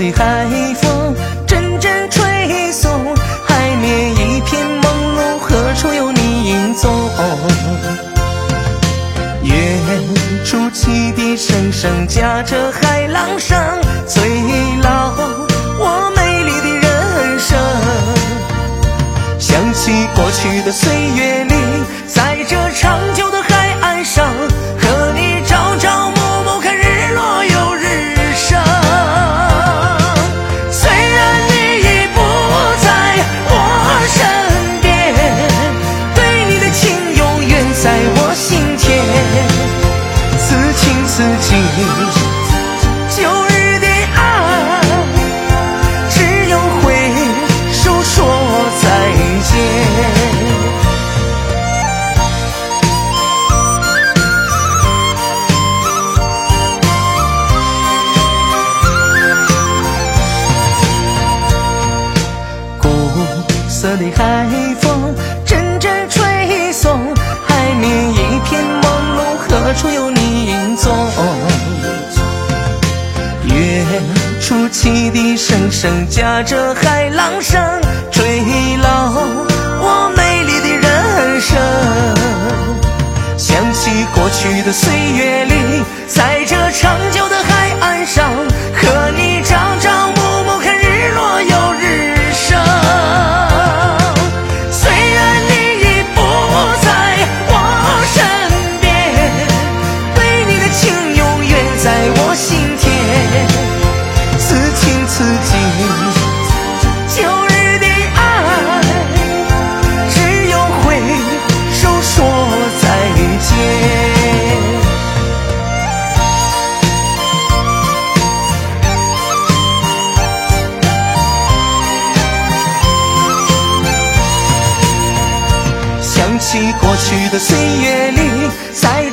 里海风阵阵吹送，海面一片朦胧，何处有你影踪？远处汽笛声声夹着海浪声，催老我美丽的人生。想起过去的岁月里，在这长久的海岸上，和你朝朝暮暮看日落又日升。虽然你已不在我身边，对你的情永远在我心田。此情此景，旧日的爱，只有挥手说再见。古色的海风阵阵吹送，海面一片朦胧，何处有你影踪？远处汽笛声声夹着海浪声，吹老我美丽的人生。想起过去的岁月里，在这长久的海岸上，和你朝朝暮暮看日落又日升。虽然你已不在我身边，对你的情永远在我心田。此情此景，旧日的爱，只有挥手说再见。想起过去的岁月里，在